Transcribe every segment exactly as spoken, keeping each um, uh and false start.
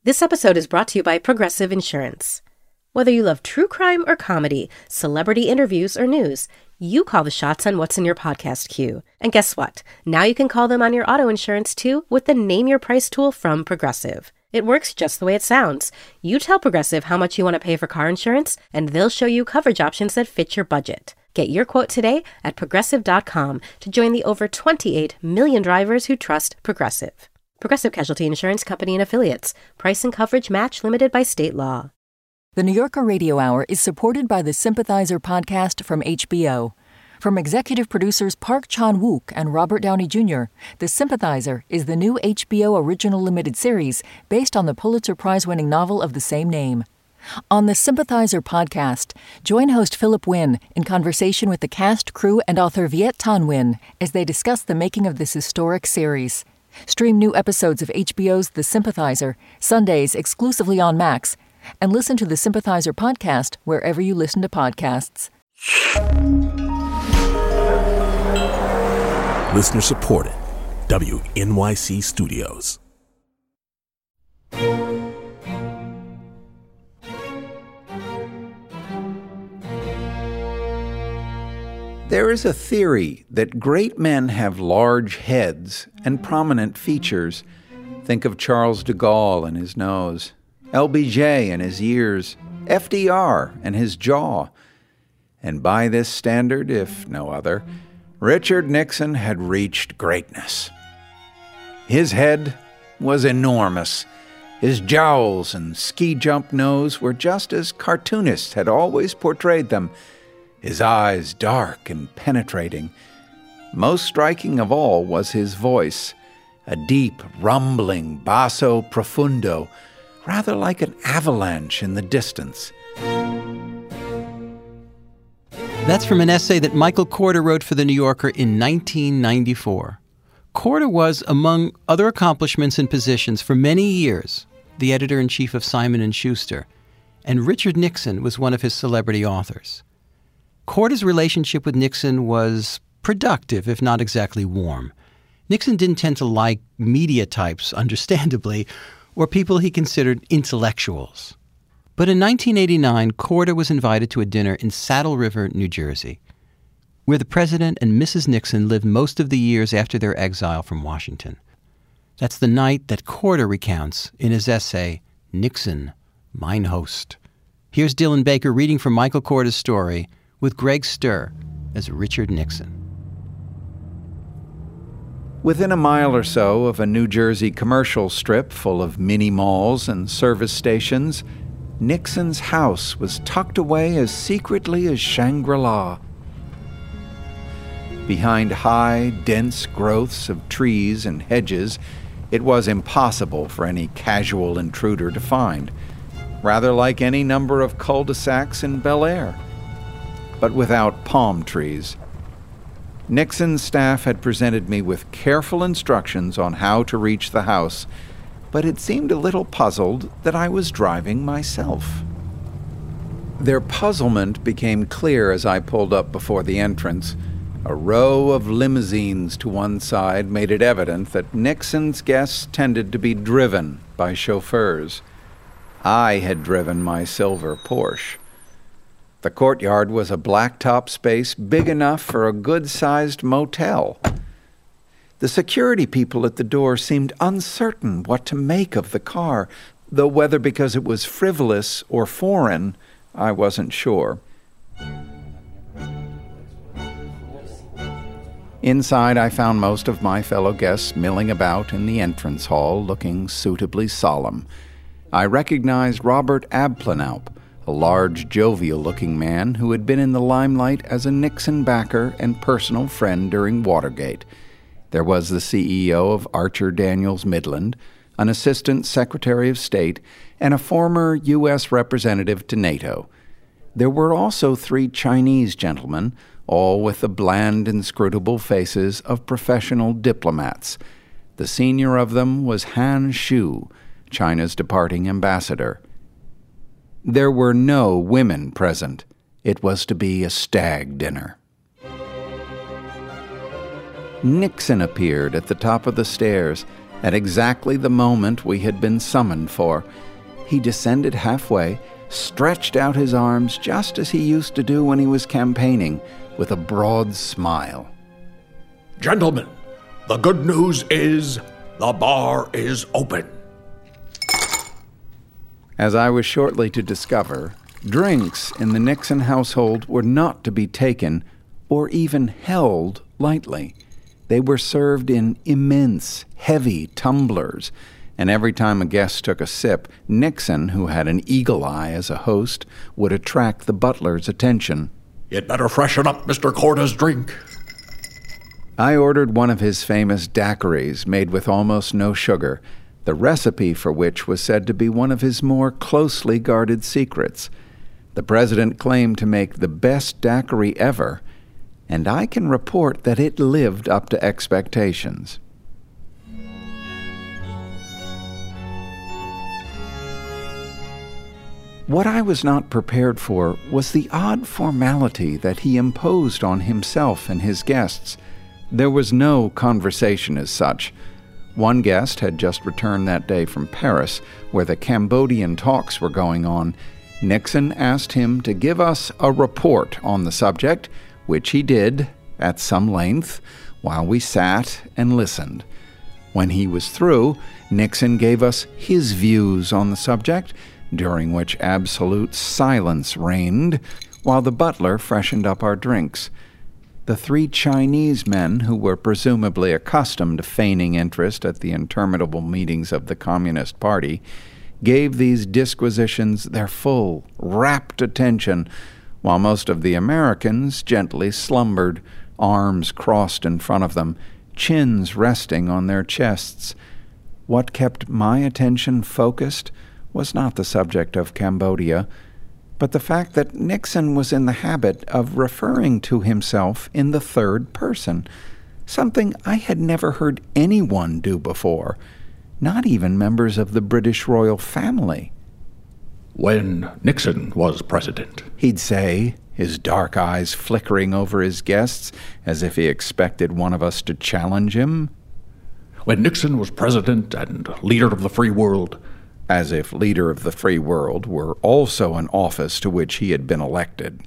This episode is brought to you by Progressive Insurance. Whether you love true crime or comedy, celebrity interviews or news, you call the shots on what's in your podcast queue. And guess what? Now you can call them on your auto insurance too with the Name Your Price tool from Progressive. It works just the way it sounds. You tell Progressive how much you want to pay for car insurance, and they'll show you coverage options that fit your budget. Get your quote today at progressive dot com to join the over twenty-eight million drivers who trust Progressive. Progressive Casualty Insurance Company and Affiliates. Price and coverage match limited by state law. The New Yorker Radio Hour is supported by the Sympathizer podcast from H B O. From executive producers Park Chan-wook and Robert Downey Junior, The Sympathizer is the new H B O original limited series based on the Pulitzer Prize-winning novel of the same name. On the Sympathizer podcast, join host Philip Wynn in conversation with the cast, crew, and author Viet Thanh Nguyen as they discuss the making of this historic series. Stream new episodes of H B O's The Sympathizer, Sundays exclusively on Max, and listen to the Sympathizer podcast wherever you listen to podcasts. Listener supported. W N Y C Studios. There is a theory that great men have large heads and prominent features. Think of Charles de Gaulle and his nose, L B J and his ears, F D R and his jaw. And by this standard, if no other, Richard Nixon had reached greatness. His head was enormous. His jowls and ski-jump nose were just as cartoonists had always portrayed them. His eyes dark and penetrating. Most striking of all was his voice, a deep, rumbling basso profundo, rather like an avalanche in the distance. That's from an essay that Michael Korda wrote for The New Yorker in nineteen ninety-four. Korda was, among other accomplishments and positions for many years, the editor-in-chief of Simon and Schuster, and Richard Nixon was one of his celebrity authors. Korda's relationship with Nixon was productive, if not exactly warm. Nixon didn't tend to like media types, understandably, or people he considered intellectuals. But in nineteen eighty-nine, Korda was invited to a dinner in Saddle River, New Jersey, where the President and Missus Nixon lived most of the years after their exile from Washington. That's the night that Korda recounts in his essay, Nixon, Mine Host. Here's Dylan Baker reading from Michael Korda's story, with Greg Sturr as Richard Nixon. Within a mile or so of a New Jersey commercial strip full of mini malls and service stations, Nixon's house was tucked away as secretly as Shangri-La. Behind high, dense growths of trees and hedges, it was impossible for any casual intruder to find, rather like any number of cul-de-sacs in Bel Air, but without palm trees. Nixon's staff had presented me with careful instructions on how to reach the house, but it seemed a little puzzled that I was driving myself. Their puzzlement became clear as I pulled up before the entrance. A row of limousines to one side made it evident that Nixon's guests tended to be driven by chauffeurs. I had driven my silver Porsche. The courtyard was a blacktop space big enough for a good-sized motel. The security people at the door seemed uncertain what to make of the car, though whether because it was frivolous or foreign, I wasn't sure. Inside, I found most of my fellow guests milling about in the entrance hall, looking suitably solemn. I recognized Robert Abplanalp, a large, jovial-looking man who had been in the limelight as a Nixon backer and personal friend during Watergate. There was the C E O of Archer Daniels Midland, an assistant secretary of state, and a former U S representative to NATO. There were also three Chinese gentlemen, all with the bland, inscrutable faces of professional diplomats. The senior of them was Han Shu, China's departing ambassador. There were no women present. It was to be a stag dinner. Nixon appeared at the top of the stairs, At exactly the moment we had been summoned for, he descended halfway, stretched out his arms just as he used to do when he was campaigning, with a broad smile. Gentlemen, the good news is the bar is open. As I was shortly to discover, drinks in the Nixon household were not to be taken or even held lightly. They were served in immense, heavy tumblers, and every time a guest took a sip, Nixon, who had an eagle eye as a host, would attract the butler's attention. You'd better freshen up Mister Korda's drink. I ordered one of his famous daiquiris made with almost no sugar, the recipe for which was said to be one of his more closely guarded secrets. The president claimed to make the best daiquiri ever, and I can report that it lived up to expectations. What I was not prepared for was the odd formality that he imposed on himself and his guests. There was no conversation as such. One guest had just returned that day from Paris, where the Cambodian talks were going on. Nixon asked him to give us a report on the subject, which he did, at some length, while we sat and listened. When he was through, Nixon gave us his views on the subject, during which absolute silence reigned, while the butler freshened up our drinks. The three Chinese men, who were presumably accustomed to feigning interest at the interminable meetings of the Communist Party, gave these disquisitions their full, rapt attention, while most of the Americans gently slumbered, arms crossed in front of them, chins resting on their chests. What kept my attention focused was not the subject of Cambodia, but the fact that Nixon was in the habit of referring to himself in the third person, something I had never heard anyone do before, not even members of the British royal family. When Nixon was president, he'd say, his dark eyes flickering over his guests as if he expected one of us to challenge him. When Nixon was president and leader of the free world, as if leader of the free world were also an office to which he had been elected.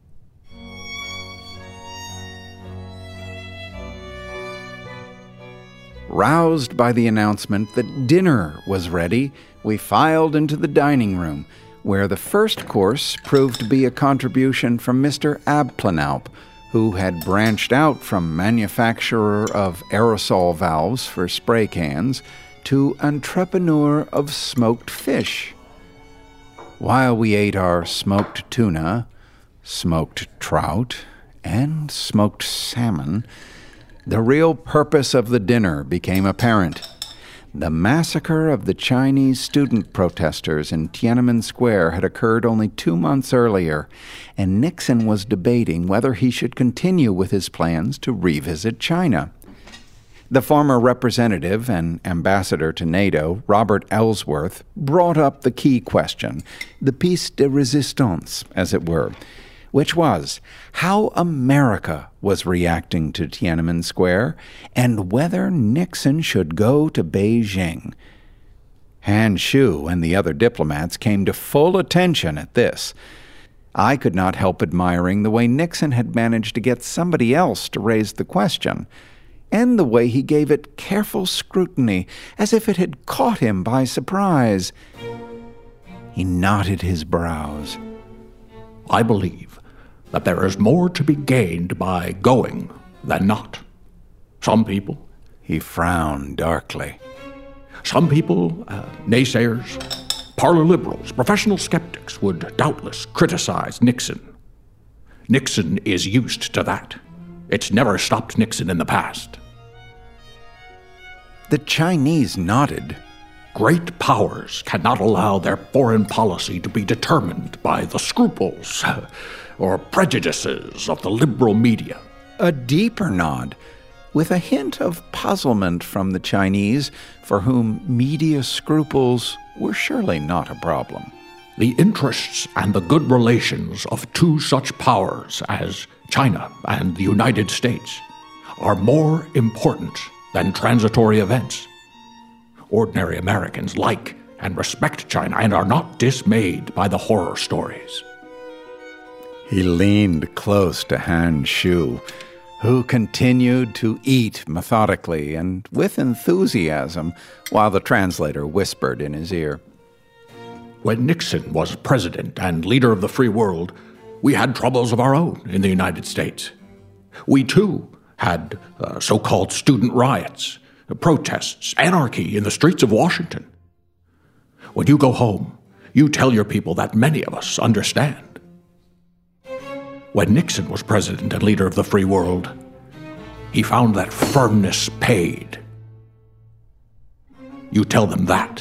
Roused by the announcement that dinner was ready, we filed into the dining room, where the first course proved to be a contribution from Mister Abplanalp, who had branched out from manufacturer of aerosol valves for spray cans to entrepreneur of smoked fish. While we ate our smoked tuna, smoked trout, and smoked salmon, the real purpose of the dinner became apparent. The massacre of the Chinese student protesters in Tiananmen Square had occurred only two months earlier, and Nixon was debating whether he should continue with his plans to revisit China. The former representative and ambassador to NATO, Robert Ellsworth, brought up the key question, the piece de resistance, as it were, which was how America was reacting to Tiananmen Square and whether Nixon should go to Beijing. Han Shu and the other diplomats came to full attention at this. I could not help admiring the way Nixon had managed to get somebody else to raise the question, and the way he gave it careful scrutiny, as if it had caught him by surprise. He knotted his brows. I believe that there is more to be gained by going than not. Some people... He frowned darkly. Some people, uh, naysayers, parlor liberals, professional skeptics would doubtless criticize Nixon. Nixon is used to that. It's never stopped Nixon in the past. The Chinese nodded. Great powers cannot allow their foreign policy to be determined by the scruples or prejudices of the liberal media. A deeper nod, with a hint of puzzlement from the Chinese, for whom media scruples were surely not a problem. The interests and the good relations of two such powers as China and the United States are more important than transitory events. ordinary Americans like and respect China and are not dismayed by the horror stories. He leaned close to Han Shu, who continued to eat methodically and with enthusiasm while the translator whispered in his ear. When Nixon was president and leader of the free world, we had troubles of our own in the United States. We, too, had uh, so-called student riots, protests, anarchy in the streets of Washington. When you go home, you tell your people that many of us understand. When Nixon was president and leader of the free world, he found that firmness paid. You tell them that.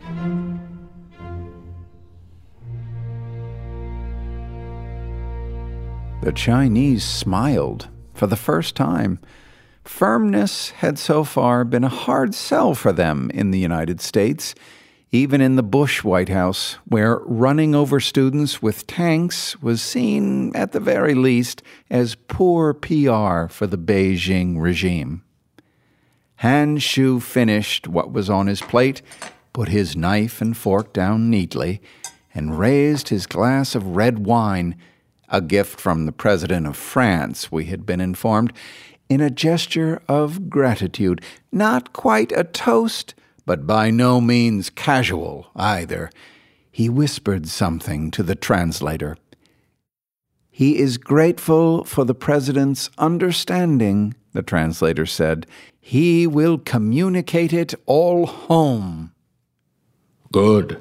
The Chinese smiled for the first time. Firmness had so far been a hard sell for them in the United States, even in the Bush White House, where running over students with tanks was seen, at the very least, as poor P R for the Beijing regime. Han Shu finished what was on his plate, put his knife and fork down neatly, and raised his glass of red wine, a gift from the President of France, we had been informed, in a gesture of gratitude. Not quite a toast, but by no means casual either. He whispered something to the translator. He is grateful for the President's understanding, the translator said. He will communicate it all home. Good.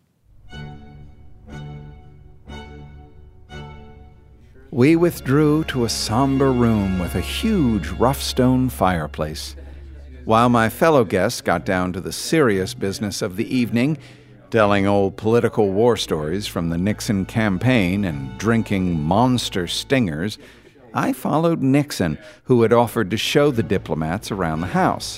We withdrew to a somber room with a huge rough stone fireplace. While my fellow guests got down to the serious business of the evening, telling old political war stories from the Nixon campaign and drinking monster stingers, I followed Nixon, who had offered to show the diplomats around the house.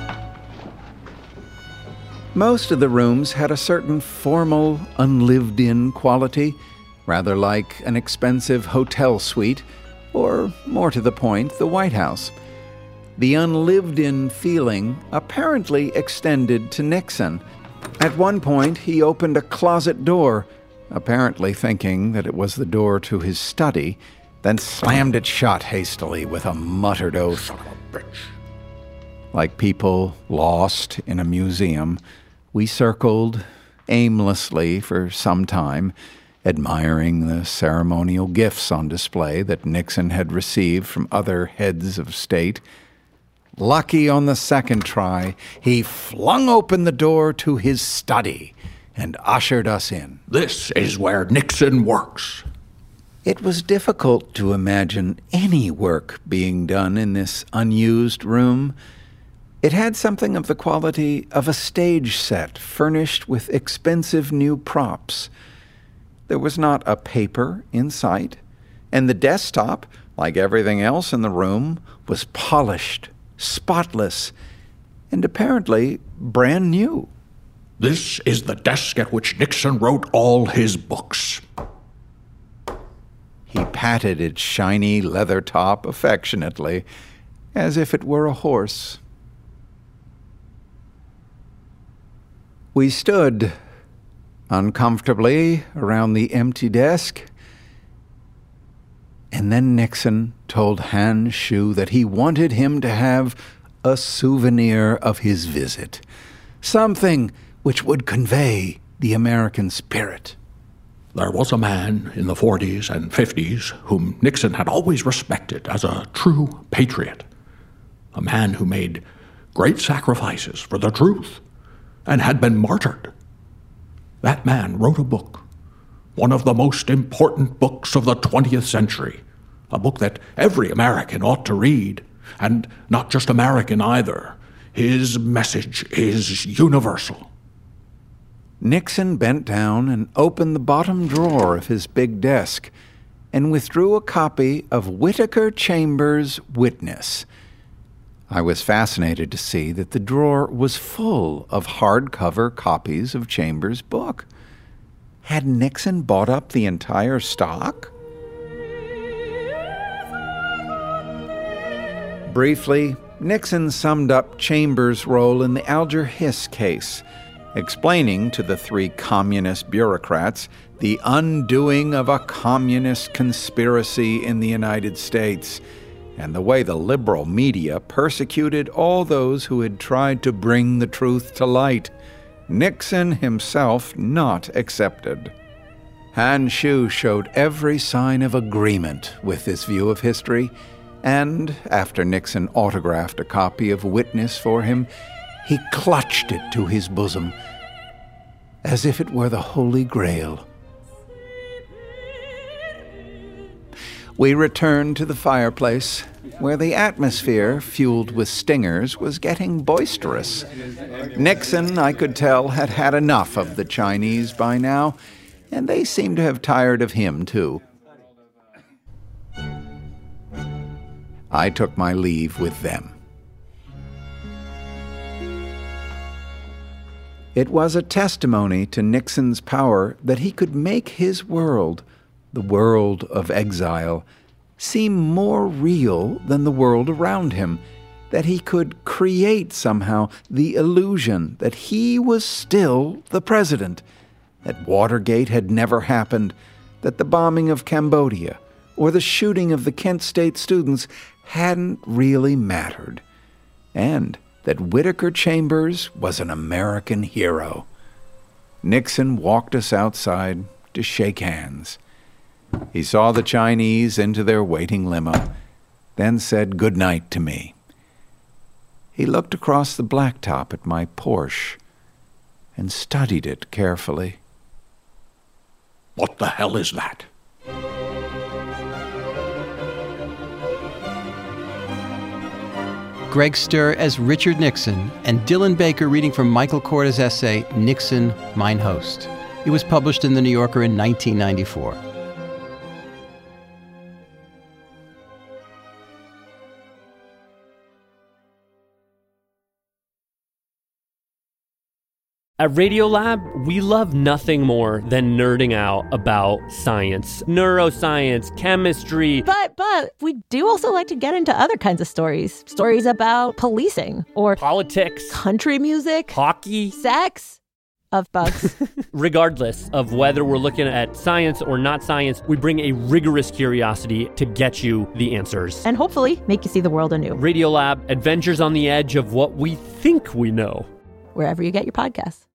Most of the rooms had a certain formal, unlived-in quality, rather like an expensive hotel suite, or, more to the point, the White House. The unlived-in feeling apparently extended to Nixon. At one point, he opened a closet door, apparently thinking that it was the door to his study, then slammed it shut hastily with a muttered oath. Son of a bitch. Like people lost in a museum, we circled aimlessly for some time, admiring the ceremonial gifts on display that Nixon had received from other heads of state. Lucky on the second try, he flung open the door to his study and ushered us in. This is where Nixon works. It was difficult to imagine any work being done in this unused room. It had something of the quality of a stage set furnished with expensive new props. There was not a paper in sight, and the desktop, like everything else in the room, was polished, spotless, and apparently brand new. This is the desk at which Nixon wrote all his books. He patted its shiny leather top affectionately, as if it were a horse. We stood uncomfortably around the empty desk, and then Nixon told Han Shu that he wanted him to have a souvenir of his visit, something which would convey the American spirit. There was a man in the forties and fifties whom Nixon had always respected as a true patriot, a man who made great sacrifices for the truth and had been martyred. That man wrote a book, one of the most important books of the twentieth century, a book that every American ought to read, and not just American either. His message is universal. Nixon bent down and opened the bottom drawer of his big desk and withdrew a copy of Whittaker Chambers' Witness. I was fascinated to see that the drawer was full of hardcover copies of Chambers' book. Had Nixon bought up the entire stock? Briefly, Nixon summed up Chambers' role in the Alger Hiss case, explaining to the three communist bureaucrats the undoing of a communist conspiracy in the United States and the way the liberal media persecuted all those who had tried to bring the truth to light, Nixon himself not excepted. Han Shu showed every sign of agreement with this view of history, and after Nixon autographed a copy of Witness for him, he clutched it to his bosom as if it were the Holy Grail. We returned to the fireplace, where the atmosphere, fueled with stingers, was getting boisterous. Nixon, I could tell, had had enough of the Chinese by now, and they seemed to have tired of him, too. I took my leave with them. It was a testimony to Nixon's power that he could make his world, the world of exile, seem more real than the world around him, that he could create somehow the illusion that he was still the president, that Watergate had never happened, that the bombing of Cambodia or the shooting of the Kent State students hadn't really mattered, and that Whittaker Chambers was an American hero. Nixon walked us outside to shake hands. He saw the Chinese into their waiting limo, then said good night to me. He looked across the blacktop at my Porsche and studied it carefully. What the hell is that? Greg Sturr as Richard Nixon, and Dylan Baker reading from Michael Korda's essay, Nixon, Mein Host. It was published in The New Yorker in nineteen ninety-four. At Radiolab, we love nothing more than nerding out about science, neuroscience, chemistry. But, but, we do also like to get into other kinds of stories. Stories about policing, or politics, country music, hockey, sex, of bugs. Regardless of whether we're looking at science or not science, we bring a rigorous curiosity to get you the answers. And hopefully make you see the world anew. Radiolab, adventures on the edge of what we think we know. Wherever you get your podcasts.